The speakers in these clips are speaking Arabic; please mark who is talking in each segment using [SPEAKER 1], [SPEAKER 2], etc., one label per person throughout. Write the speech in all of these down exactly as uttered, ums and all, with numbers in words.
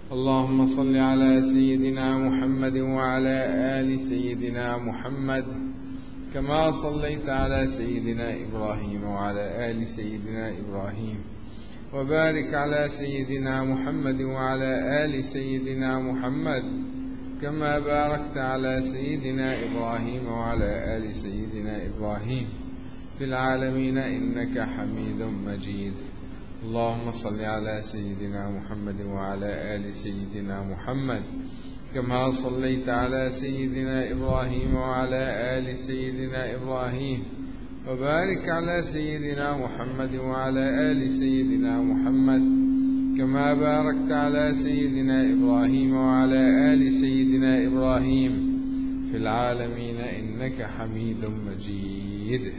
[SPEAKER 1] اللهم صل على سيدنا محمد وعلى آل سيدنا محمد كما صليت على سيدنا إبراهيم وعلى آل سيدنا إبراهيم، وبارك على سيدنا محمد وعلى آل سيدنا محمد كما باركت على سيدنا إبراهيم وعلى آل سيدنا إبراهيم في العالمين إنك حميد مجيد. اللهم صل على سيدنا محمد وعلى آل سيدنا محمد كما صليت على سيدنا إبراهيم وعلى آل سيدنا إبراهيم، وبارك على سيدنا محمد وعلى آل سيدنا محمد كما باركت على سيدنا إبراهيم وعلى آل سيدنا إبراهيم في العالمين إنك حميد مجيد.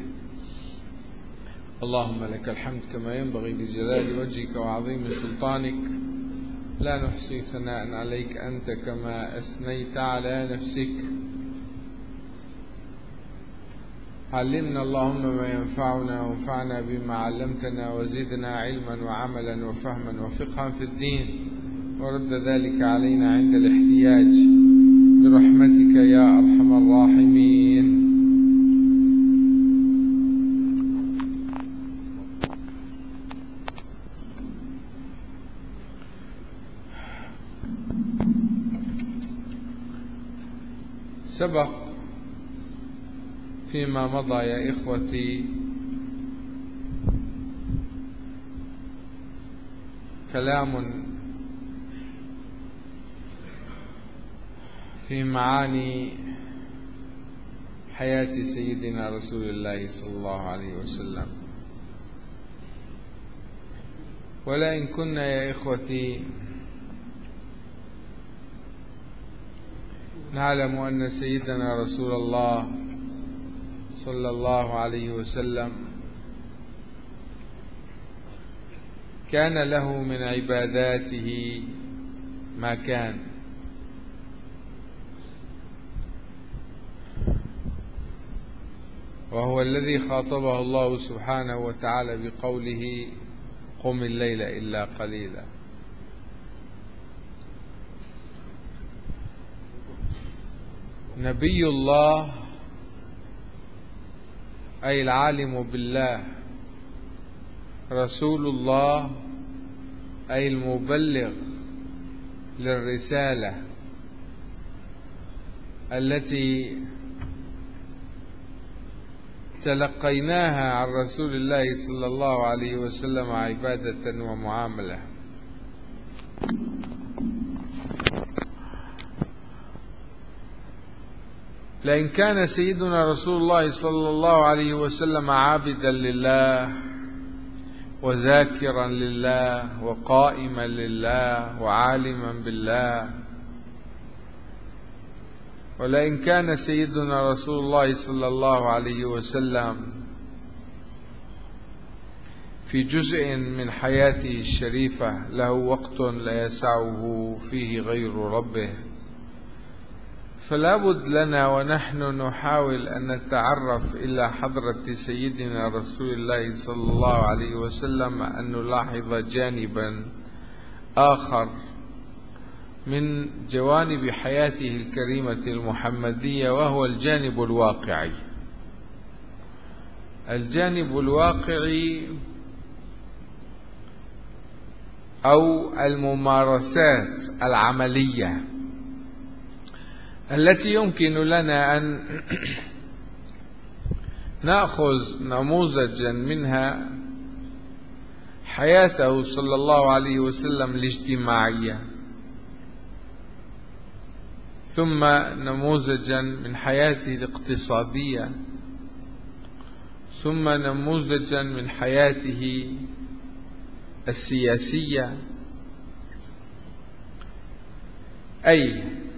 [SPEAKER 1] اللهم لك الحمد كما ينبغي لجلال وجهك وعظيم سلطانك، لا نحصي ثناء عليك أنت كما أثنيت على نفسك. علمنا اللهم ما ينفعنا وانفعنا بما علمتنا، وزدنا علما وعملا وفهما وفقها في الدين، ورد ذلك علينا عند الاحتياج برحمتك يا أرحم الراحمين. سبق فيما مضى يا إخوتي كلام في معاني حياة سيدنا رسول الله صلى الله عليه وسلم، ولئن كنا يا إخوتي نعلم أن سيدنا رسول الله صلى الله عليه وسلم كان له من عباداته ما كان، وهو الذي خاطبه الله سبحانه وتعالى بقوله قم الليل إلا قليلا. نبي الله أي العالم بالله، رسول الله أي المبلغ للرسالة التي تلقيناها عن رسول الله صلى الله عليه وسلم عبادة ومعاملة. لئن كان سيدنا رسول الله صلى الله عليه وسلم عابدا لله وذاكرا لله وقائما لله وعالما بالله، ولئن كان سيدنا رسول الله صلى الله عليه وسلم في جزء من حياته الشريفة له وقت لا يسعه فيه غير ربه، فلا بد لنا ونحن نحاول أن نتعرف إلى حضرة سيدنا رسول الله صلى الله عليه وسلم أن نلاحظ جانبا آخر من جوانب حياته الكريمة المحمدية، وهو الجانب الواقعي. الجانب الواقعي أو الممارسات العملية التي يمكن لنا أن نأخذ نموذجا منها حياته صلى الله عليه وسلم الاجتماعية، ثم نموذجا من حياته الاقتصادية، ثم نموذجا من حياته السياسية. أي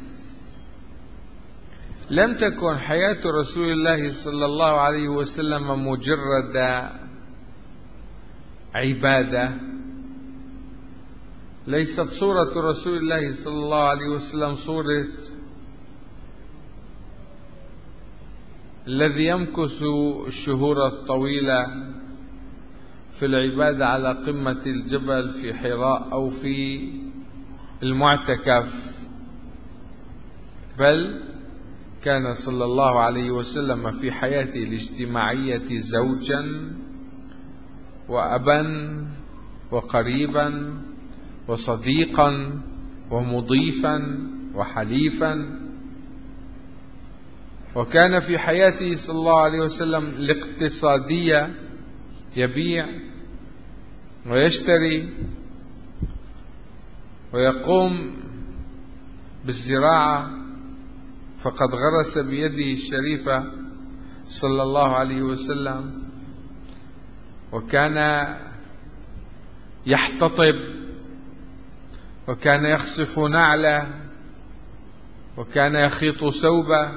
[SPEAKER 1] لم تكن حياة رسول الله صلى الله عليه وسلم مجرد عبادة، ليست صورة رسول الله صلى الله عليه وسلم صورة الذي يمكث الشهور الطويلة في العبادة على قمة الجبل في حراء أو في المعتكف، بل كان صلى الله عليه وسلم في حياته الاجتماعية زوجا وأبا وقريبا وصديقا ومضيفا وحليفا. وكان في حياته صلى الله عليه وسلم الاقتصادية، يبيع ويشتري ويقوم بالزراعة، فقد غرس بيده الشريفة صلى الله عليه وسلم، وكان يحتطب، وكان يخصف نعله، وكان يخيط ثوبه.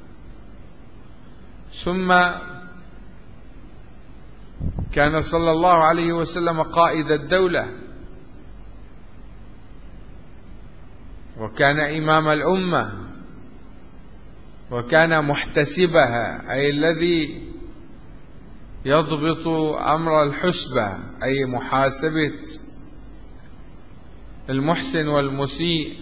[SPEAKER 1] ثم كان صلى الله عليه وسلم قائد الدولة، وكان إمام الأمة، وكان محتسبها، أي الذي يضبط أمر الحسبة، أي محاسبة المحسن والمسيء.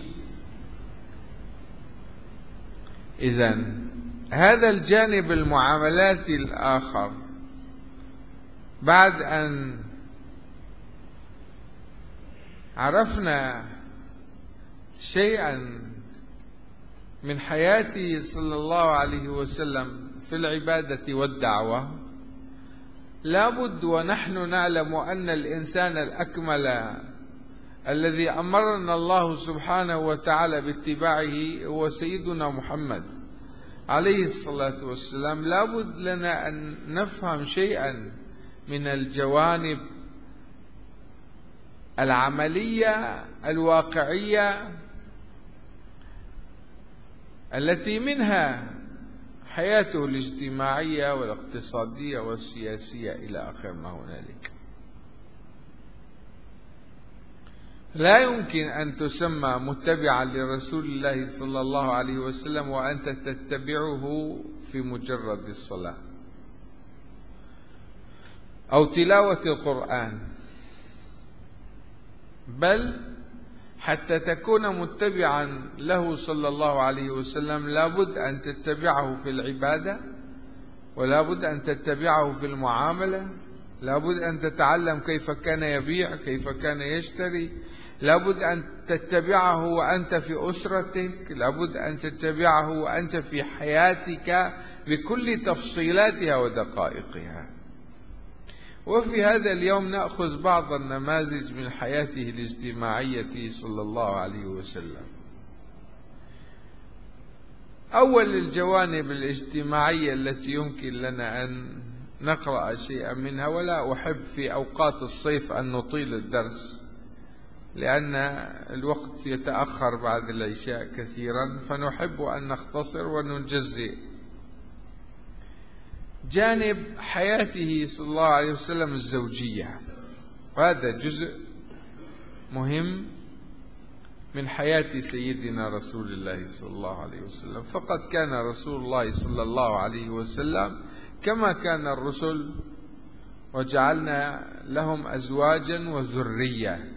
[SPEAKER 1] إذن هذا الجانب المعاملات الآخر، بعد أن عرفنا شيئا من حياته صلى الله عليه وسلم في العبادة والدعوة، لابد ونحن نعلم أن الإنسان الأكمل الذي أمرنا الله سبحانه وتعالى باتباعه هو سيدنا محمد عليه الصلاة والسلام. لابد لنا أن نفهم شيئا من الجوانب العملية الواقعية التي منها حياته الاجتماعية والاقتصادية والسياسية إلى آخر ما هنالك. لا يمكن أن تسمى متبعا لرسول الله صلى الله عليه وسلم وأنت تتبعه في مجرد الصلاة أو تلاوة القرآن، بل حتى تكون متبعا له صلى الله عليه وسلم لابد أن تتبعه في العبادة، ولابد أن تتبعه في المعاملة، لابد أن تتعلم كيف كان يبيع، كيف كان يشتري، لابد أن تتبعه وأنت في أسرتك، لابد أن تتبعه وأنت في حياتك بكل تفصيلاتها ودقائقها. وفي هذا اليوم نأخذ بعض النماذج من حياته الاجتماعية صلى الله عليه وسلم. أول الجوانب الاجتماعية التي يمكن لنا أن نقرأ شيئا منها، ولا أحب في أوقات الصيف أن نطيل الدرس لأن الوقت يتأخر بعد العشاء كثيرا، فنحب أن نختصر ونجزئ. جانب حياته صلى الله عليه وسلم الزوجية، وهذا جزء مهم من حياة سيدنا رسول الله صلى الله عليه وسلم. فقد كان رسول الله صلى الله عليه وسلم كما كان الرسل، وجعلنا لهم أزواجا وذرية.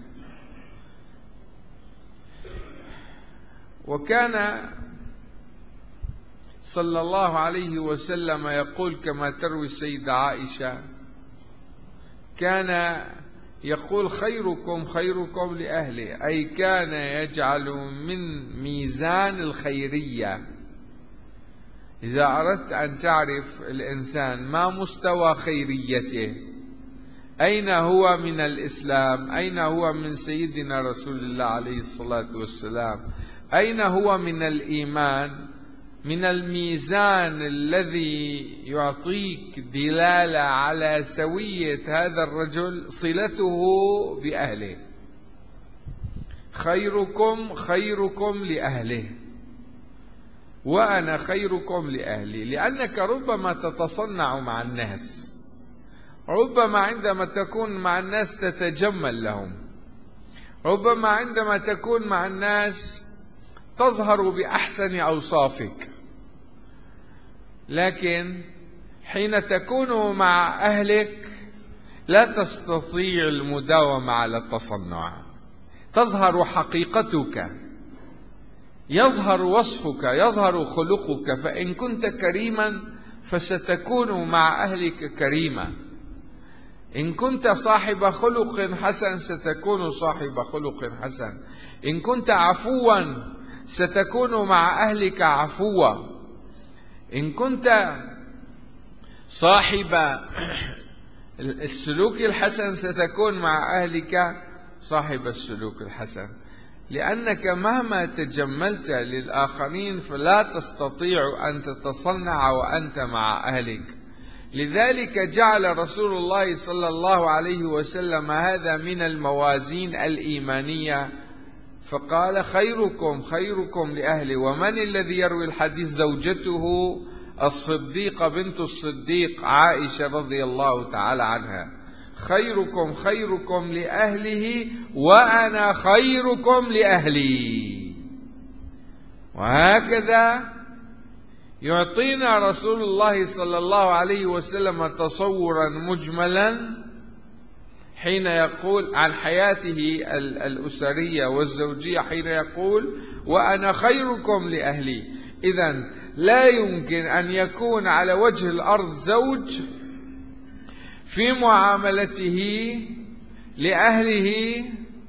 [SPEAKER 1] وكان صلى الله عليه وسلم يقول كما تروي السيدة عائشة، كان يقول خيركم خيركم لأهله، أي كان يجعل من ميزان الخيرية. إذا أردت أن تعرف الإنسان ما مستوى خيريته، أين هو من الإسلام، أين هو من سيدنا رسول الله عليه الصلاة والسلام، أين هو من الإيمان، من الميزان الذي يعطيك دلالة على سوية هذا الرجل صلته بأهله. خيركم خيركم لأهله، وأنا خيركم لأهلي. لأنك ربما تتصنع مع الناس، ربما عندما تكون مع الناس تتجمل لهم، ربما عندما تكون مع الناس تظهر بأحسن أوصافك، لكن حين تكون مع أهلك لا تستطيع المداومة على التصنع، تظهر حقيقتك، يظهر وصفك، يظهر خلقك. فإن كنت كريما فستكون مع أهلك كريما، إن كنت صاحب خلق حسن ستكون صاحب خلق حسن، إن كنت عفوا ستكون مع أهلك عفوا، إن كنت صاحب السلوك الحسن ستكون مع أهلك صاحب السلوك الحسن. لأنك مهما تجملت للآخرين فلا تستطيع أن تتصنع وأنت مع أهلك. لذلك جعل رسول الله صلى الله عليه وسلم هذا من الموازين الإيمانية، فقال: خيركم خيركم لأهله. ومن الذي يروي الحديث؟ زوجته الصديقة بنت الصديق عائشة رضي الله تعالى عنها: خيركم خيركم لأهله وأنا خيركم لأهلي. وهكذا يعطينا رسول الله صلى الله عليه وسلم تصورا مجملا حين يقول عن حياته الأسرية والزوجية، حين يقول: وأنا خيركم لأهلي. إذن لا يمكن أن يكون على وجه الأرض زوج في معاملته لأهله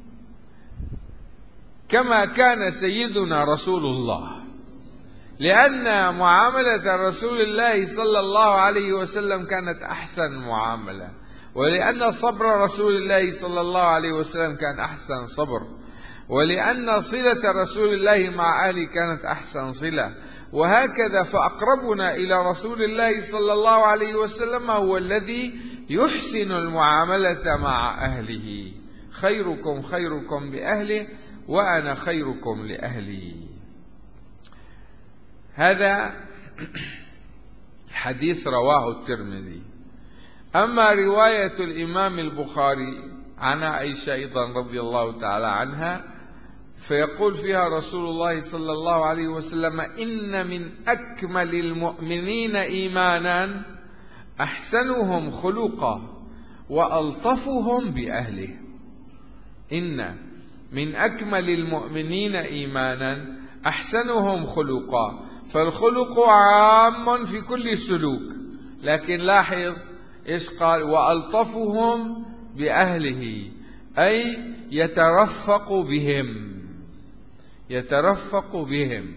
[SPEAKER 1] كما كان سيدنا رسول الله، لأن معاملة رسول الله صلى الله عليه وسلم كانت أحسن معاملة، ولأن صبر رسول الله صلى الله عليه وسلم كان أحسن صبر، ولأن صلة رسول الله مع أهله كانت أحسن صلة. وهكذا فأقربنا إلى رسول الله صلى الله عليه وسلم هو الذي يحسن المعاملة مع أهله. خيركم خيركم لأهله وأنا خيركم لأهلي. هذا حديث رواه الترمذي. أما رواية الإمام البخاري عن عائشة أيضا رضي الله تعالى عنها، فيقول فيها رسول الله صلى الله عليه وسلم: إن من أكمل المؤمنين إيمانا أحسنهم خلقا وألطفهم بأهله. إن من أكمل المؤمنين إيمانا أحسنهم خلقا، فالخلق عام في كل سلوك، لكن لاحظ إيش قال: وألطفهم بأهله، أي يترفق بهم، يترفق بهم،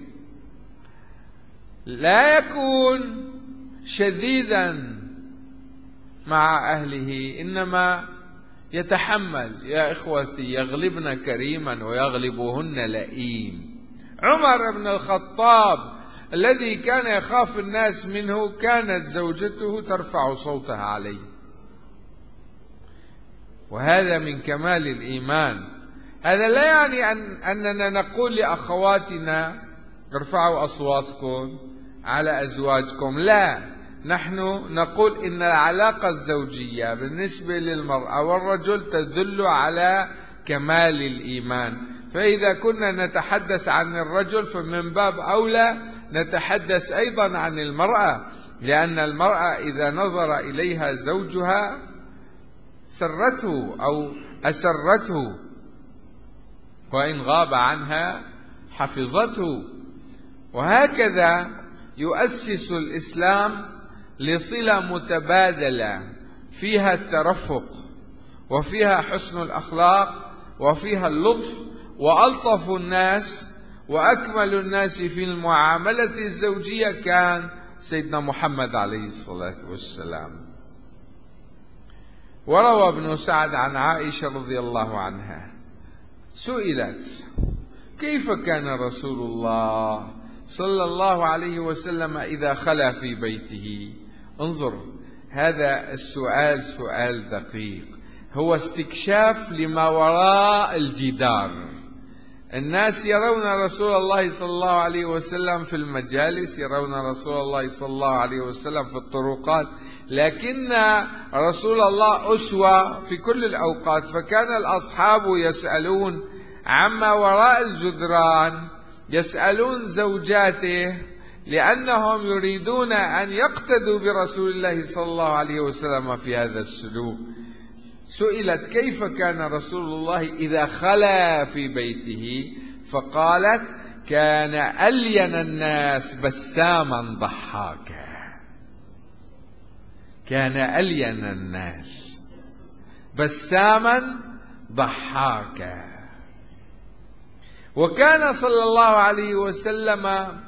[SPEAKER 1] لا يكون شديدا مع أهله، إنما يتحمل. يا إخوتي، يغلبن كريما ويغلبهن لئيم. عمر بن الخطاب الذي كان يخاف الناس منه كانت زوجته ترفع صوتها عليه، وهذا من كمال الإيمان. هذا لا يعني أن أننا نقول لأخواتنا: ارفعوا أصواتكم على أزواجكم، لا، نحن نقول إن العلاقة الزوجية بالنسبة للمرأة والرجل تدل على كمال الإيمان. فإذا كنا نتحدث عن الرجل فمن باب أولى نتحدث أيضا عن المرأة، لأن المرأة إذا نظر إليها زوجها سرته أو أسرته، وإن غاب عنها حفظته. وهكذا يؤسس الإسلام لصلة متبادلة فيها الترفق وفيها حسن الأخلاق وفيها اللطف. وألطف الناس وأكمل الناس في المعاملة الزوجية كان سيدنا محمد عليه الصلاة والسلام. وروى ابن سعد عن عائشة رضي الله عنها سئلت: كيف كان رسول الله صلى الله عليه وسلم إذا خلا في بيته؟ انظر، هذا السؤال سؤال دقيق، هو استكشاف لما وراء الجدار. الناس يرون رسول الله صلى الله عليه وسلم في المجالس، يرون رسول الله صلى الله عليه وسلم في الطرقات، لكن رسول الله أسوة في كل الأوقات. فكان الأصحاب يسألون عما وراء الجدران، يسألون زوجاته لأنهم يريدون أن يقتدوا برسول الله صلى الله عليه وسلم في هذا السلوك. سئلت كيف كان رسول الله إذا خلا في بيته، فقالت كان ألين الناس بساما ضحاكا. كان ألين الناس بساما ضحاكا. وكان صلى الله عليه وسلم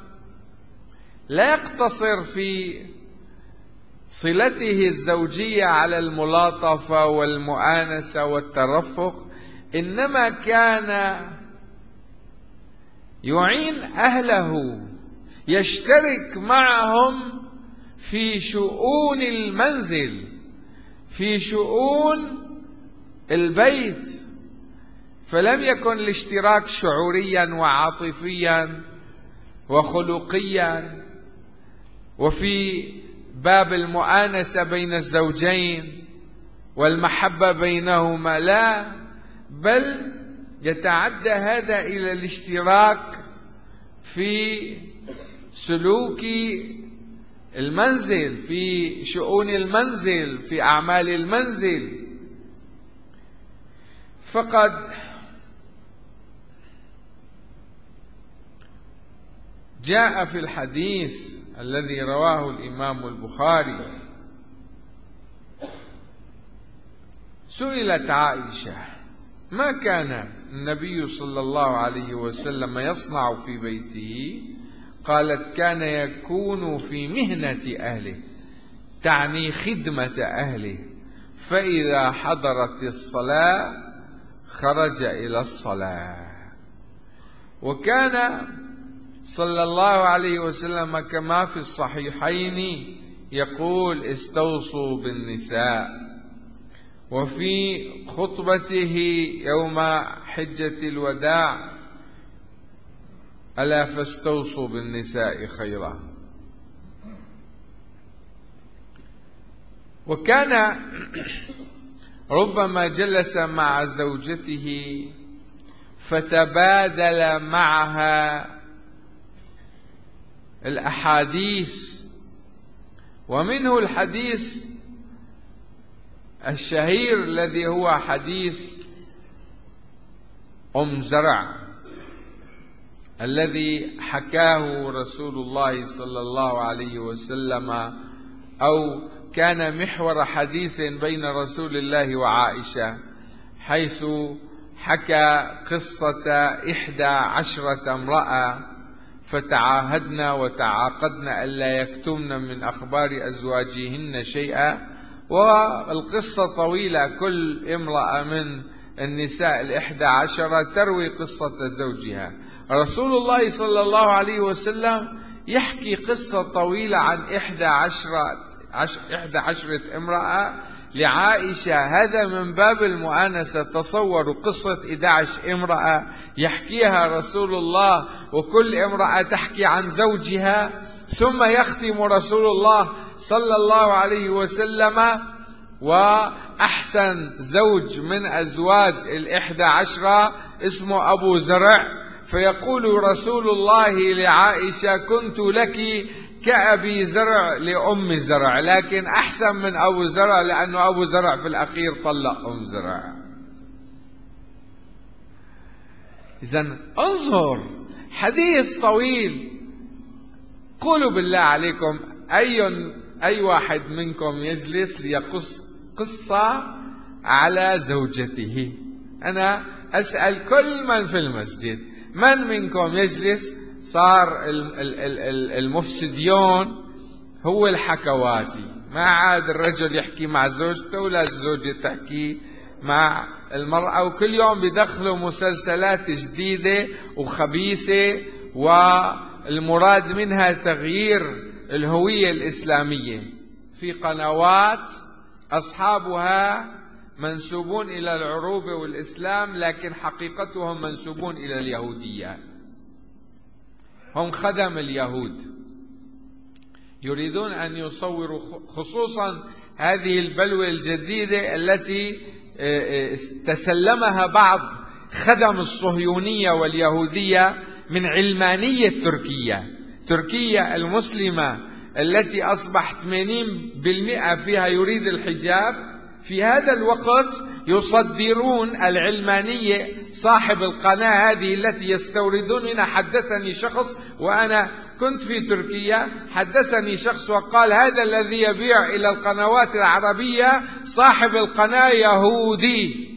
[SPEAKER 1] لا يقتصر في صلته الزوجية على الملاطفة والمؤانسة والترفق، إنما كان يعين أهله، يشترك معهم في شؤون المنزل، في شؤون البيت. فلم يكن الاشتراك شعوريا وعاطفيا وخلقيا وفي باب المؤانسة بين الزوجين والمحبة بينهما، لا، بل يتعدى هذا إلى الاشتراك في سلوك المنزل، في شؤون المنزل، في أعمال المنزل. فقد جاء في الحديث الذي رواه الإمام البخاري، سئلت عائشة ما كان النبي صلى الله عليه وسلم يصنع في بيته؟ قالت كان يكون في مهنة أهله، تعني خدمة أهله، فإذا حضرت الصلاة خرج إلى الصلاة. وكان صلى الله عليه وسلم كما في الصحيحين يقول استوصوا بالنساء. وفي خطبته يوم حجة الوداع ألا فاستوصوا بالنساء خيرا. وكان ربما جلس مع زوجته فتبادل معها الأحاديث، ومنه الحديث الشهير الذي هو حديث أم زرع الذي حكاه رسول الله صلى الله عليه وسلم، أو كان محور حديث بين رسول الله وعائشة، حيث حكى قصة إحدى عشرة امرأة فتعاهدن وتعاقدن ألا يكتمن من أخبار أزواجهن شيئا. والقصة طويلة، كل امرأة من النساء الإحدى عشرة تروي قصة زوجها. رسول الله صلى الله عليه وسلم يحكي قصة طويلة عن إحدى عشرة إحدى عشرة امرأة لعائشة، هذا من باب المؤانسة. تصوروا قصة إحدى عشرة امرأة يحكيها رسول الله، وكل امرأة تحكي عن زوجها، ثم يختم رسول الله صلى الله عليه وسلم وأحسن زوج من أزواج الإحدى عشرة اسمه أبو زرع، فيقول رسول الله لعائشة كنت لك كأبي زرع لأم زرع، لكن أحسن من أبو زرع لأنه أبو زرع في الأخير طلق أم زرع. إذن انظر، حديث طويل. قولوا بالله عليكم أي أي واحد منكم يجلس ليقص قصة على زوجته؟ أنا أسأل كل من في المسجد، من منكم يجلس؟ صار المفسديون هو الحكواتي، ما عاد الرجل يحكي مع زوجته ولا الزوجة تحكي مع المرأة، وكل يوم بيدخلوا مسلسلات جديدة وخبيثة، والمراد منها تغيير الهوية الإسلامية في قنوات أصحابها منسوبون إلى العروبة والإسلام، لكن حقيقتهم منسوبون إلى اليهودية، هم خدم اليهود، يريدون أن يصوروا خصوصا هذه البلوى الجديدة التي تسلمها بعض خدم الصهيونية واليهودية من علمانية تركيا. تركيا المسلمة التي أصبح ثمانين بالمئة فيها يريد الحجاب، في هذا الوقت يصدرون العلمانية. صاحب القناة هذه التي يستوردون منها حدثني شخص، وأنا كنت في تركيا، حدثني شخص وقال هذا الذي يبيع إلى القنوات العربية صاحب القناة يهودي،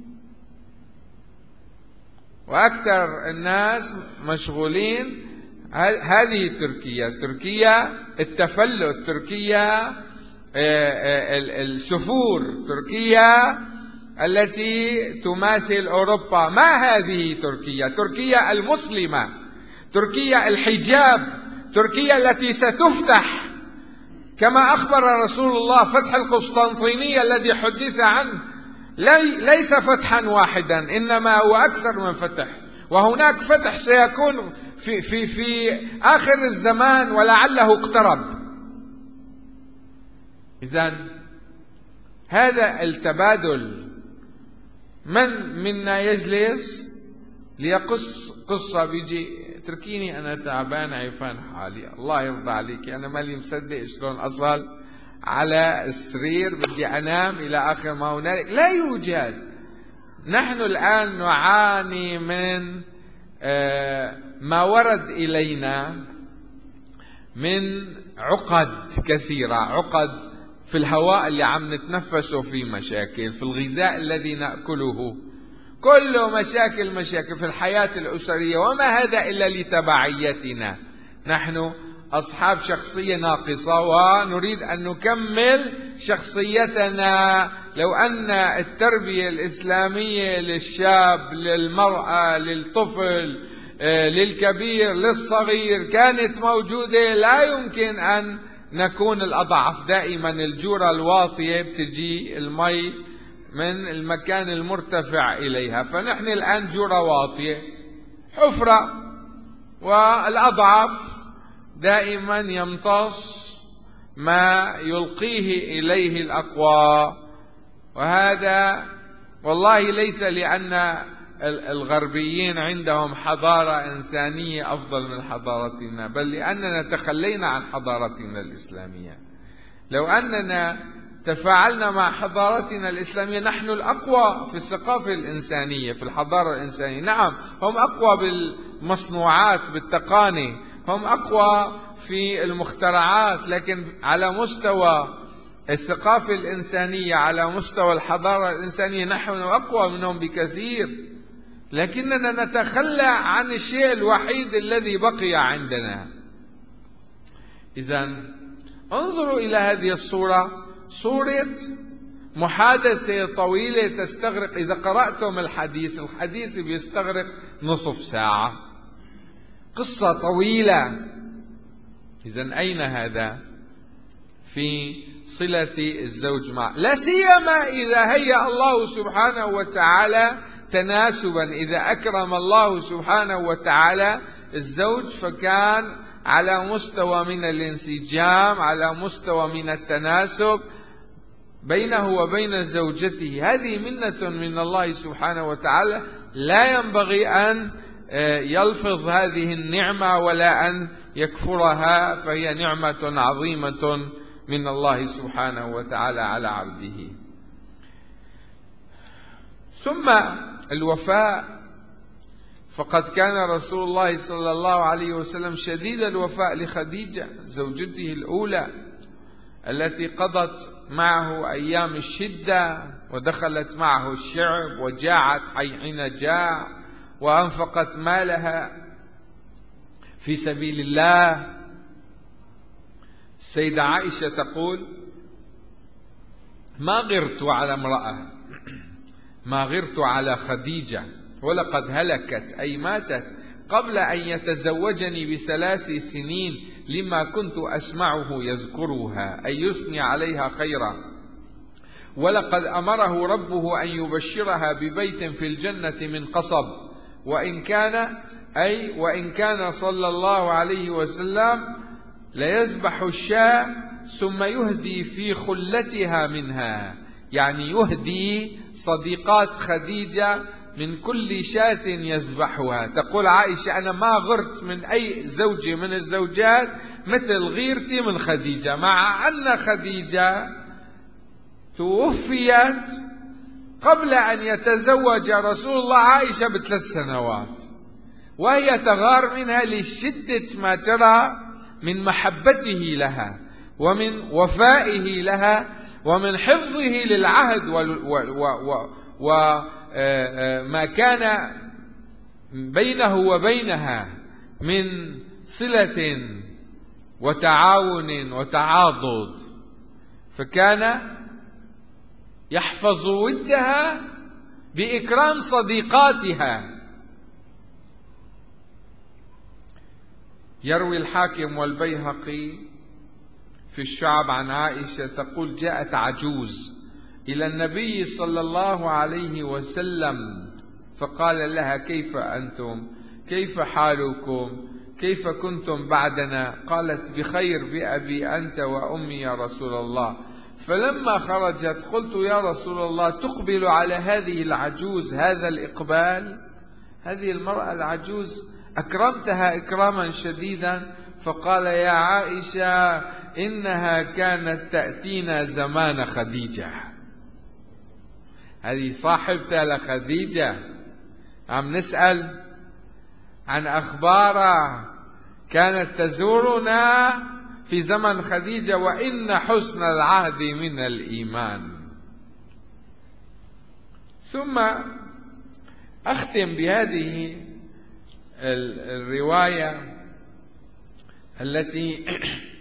[SPEAKER 1] وأكثر الناس مشغولين. هذه تركيا، تركيا التفلت، تركيا السفور، تركيا التي تماثل أوروبا. ما هذه تركيا؟ تركيا المسلمة، تركيا الحجاب، تركيا التي ستفتح كما أخبر رسول الله. فتح القسطنطينية الذي حدث عنه ليس فتحا واحدا، إنما هو أكثر من فتح، وهناك فتح سيكون في, في, في آخر الزمان ولعله اقترب. إذن هذا التبادل. من منا يجلس ليقص قصة، بيجي تركيني أنا تعبان عيفان حالي، الله يرضى عليك أنا مالي مصدق شلون أصل على السرير، بدي أنام إلى آخر ما هنالك. لا يوجد. نحن الآن نعاني من ما ورد إلينا من عقد كثيرة، عقد في الهواء اللي عم نتنفسه، في مشاكل في الغذاء الذي نأكله، كله مشاكل مشاكل في الحياة الأسرية. وما هذا إلا لتبعيتنا. نحن أصحاب شخصية ناقصة ونريد أن نكمل شخصيتنا. لو أن التربية الإسلامية للشاب، للمرأة، للطفل، للكبير، للصغير كانت موجودة، لا يمكن أن نكون الأضعف. دائما الجورة الواطية بتجي المي من المكان المرتفع إليها، فنحن الآن جورة واطية، حفرة، والأضعف دائما يمتص ما يلقيه إليه الأقوى. وهذا والله ليس لأن الغربيين عندهم حضارة إنسانية أفضل من حضارتنا، بل لأننا تخلينا عن حضارتنا الإسلامية. لو أننا تفاعلنا مع حضارتنا الإسلامية، نحن الأقوى في الثقافة الإنسانية، في الحضارة الإنسانية. نعم هم أقوى بالمصنوعات، بالتقاني، هم أقوى في المخترعات، لكن على مستوى الثقافة الإنسانية، على مستوى الحضارة الإنسانية، نحن أقوى منهم بكثير. لكننا نتخلى عن الشيء الوحيد الذي بقي عندنا. إذن انظروا إلى هذه الصورة، صورة محادثة طويلة تستغرق، إذا قرأتم الحديث، الحديث بيستغرق نصف ساعة، قصة طويلة. إذن أين هذا في صلة الزوج مع، لا سيما إذا هيأ الله سبحانه وتعالى تناسبا، إذا أكرم الله سبحانه وتعالى الزوج فكان على مستوى من الانسجام، على مستوى من التناسب بينه وبين زوجته. هذه منة من الله سبحانه وتعالى، لا ينبغي أن يلفظ هذه النعمة ولا أن يكفرها، فهي نعمة عظيمة من الله سبحانه وتعالى على عبده. ثم الوفاء، فقد كان رسول الله صلى الله عليه وسلم شديد الوفاء لخديجة زوجته الأولى، التي قضت معه أيام الشدة، ودخلت معه الشعب، وجاعت حين جاع، وأنفقت مالها في سبيل الله. السيدة عائشة تقول: ما غرت على امرأة، ما غرت على خديجة، ولقد هلكت أي ماتت قبل أن يتزوجني بثلاث سنين، لما كنت أسمعه يذكرها أي يثني عليها خيرا، ولقد أمره ربه أن يبشرها ببيت في الجنة من قصب، وإن كان أي وإن كان صلى الله عليه وسلم ليذبح الشاة ثم يهدي في خلتها منها، يعني يهدي صديقات خديجة من كل شاة يذبحها. تقول عائشة: أنا ما غرت من أي زوجة من الزوجات مثل غيرتي من خديجة، مع أن خديجة توفيت قبل أن يتزوج رسول الله عائشة بثلاث سنوات، وهي تغار منها لشدة ما ترى من محبته لها ومن وفائه لها ومن حفظه للعهد وما كان بينه وبينها من صلة وتعاون وتعاضد، فكان يحفظ ودها بإكرام صديقاتها. يروي الحاكم والبيهقي في الشعب عن عائشة تقول: جاءت عجوز إلى النبي صلى الله عليه وسلم فقال لها: كيف أنتم؟ كيف حالكم؟ كيف كنتم بعدنا؟ قالت: بخير بأبي أنت وأمي يا رسول الله. فلما خرجت قلت: يا رسول الله، تقبل على هذه العجوز هذا الإقبال؟ هذه المرأة العجوز أكرمتها إكراما شديدا. فقال: يا عائشة، إنها كانت تأتينا زمان خديجة. هذه صاحبتها لخديجة، عم نسأل عن أخبارها، كانت تزورنا في زمن خديجة، وإن حسن العهد من الإيمان. ثم أختم بهذه الرواية التي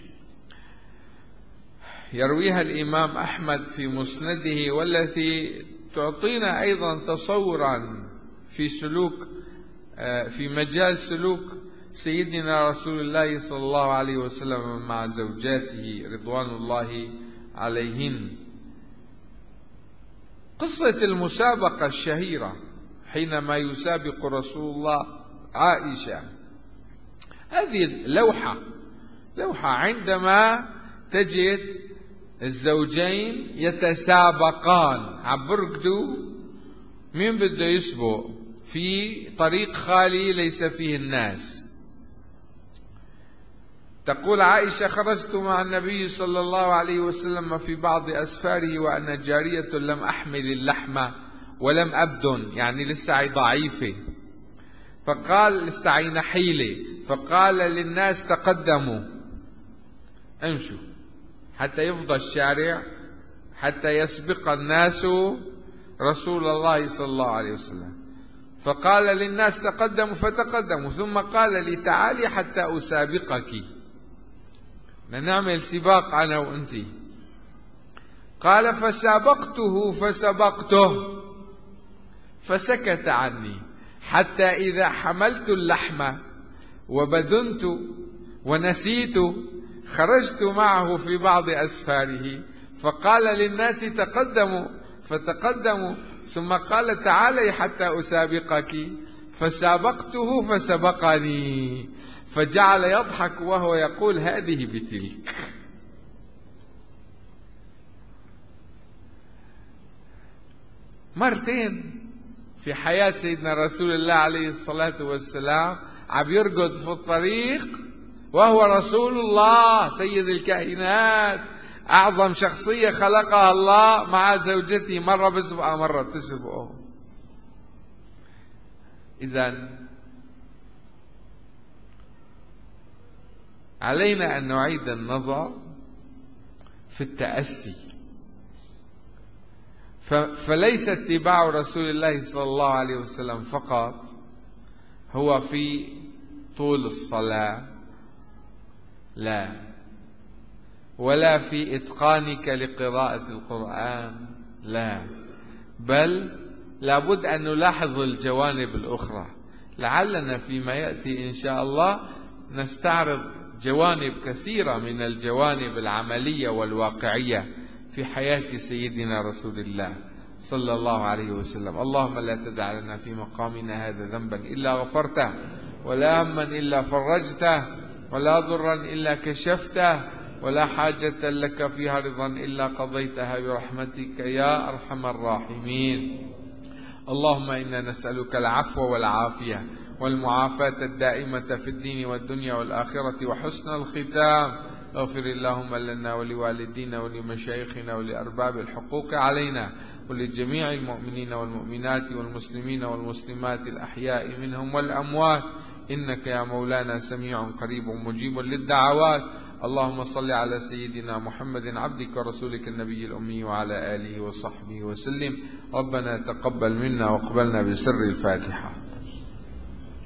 [SPEAKER 1] يرويها الإمام أحمد في مسنده، والتي تعطينا أيضا تصورا في سلوك في مجال سلوك سيدنا رسول الله صلى الله عليه وسلم مع زوجاته رضوان الله عليهن. قصة المسابقة الشهيرة حينما يسابق رسول الله عائشة، هذه لوحة لوحة عندما تجد الزوجين يتسابقان عبرقدوا مين بده يسبق في طريق خالي ليس فيه الناس. تقول عائشة: خرجت مع النبي صلى الله عليه وسلم في بعض أسفاره وأنا جارية لم أحمل اللحمة ولم أبدن، يعني لسه ضعيفة، فقال لسه نحيلة، فقال للناس: تقدموا امشوا حتى يفضى الشارع، حتى يسبق الناس رسول الله صلى الله عليه وسلم. فقال للناس: تقدموا، فتقدموا، ثم قال لي: تعالي حتى أسابقك، نعمل سباق أنا وأنت. قال: فسابقته فسبقته فسكت عني، حتى إذا حملت اللحم وبذنت ونسيت خرجت معه في بعض أسفاره، فقال للناس: تقدموا، فتقدموا، ثم قال: تعالي حتى أسابقك، فسابقته فسبقني، فجعل يضحك وهو يقول: هذه بتلك. مرتين في حياة سيدنا رسول الله عليه الصلاة والسلام عم يرقد في الطريق وهو رسول الله سيد الكائنات، أعظم شخصية خلقها الله، مع زوجته، مرة بسبقها مرة بتسبقه. إذن علينا أن نعيد النظر في التأسي، فليس اتباع رسول الله صلى الله عليه وسلم فقط هو في طول الصلاة، لا، ولا في إتقانك لقراءة القرآن، لا، بل لابد أن نلاحظ الجوانب الأخرى. لعلنا فيما يأتي إن شاء الله نستعرض جوانب كثيرة من الجوانب العملية والواقعية في حياة سيدنا رسول الله صلى الله عليه وسلم. اللهم لا تدع لنا في مقامنا هذا ذنبا إلا غفرته، ولا هما إلا فرجته، ولا ضرا إلا كشفته، ولا حاجة لك فيها رضا إلا قضيتها برحمتك يا أرحم الراحمين. اللهم إنا نسألك العفو والعافية والمعافاة الدائمة في الدين والدنيا والآخرة وحسن الختام. اغفر اللهم لنا ولوالدينا ولمشايخنا ولأرباب الحقوق علينا ولجميع المؤمنين والمؤمنات والمسلمين والمسلمات الأحياء منهم والأموات، إنك يا مولانا سميع قريب مجيب للدعوات. اللهم صل على سيدنا محمد عبدك ورسولك النبي الأمي وعلى آله وصحبه وسلم. ربنا تقبل منا واقبلنا بسر الفاتحة.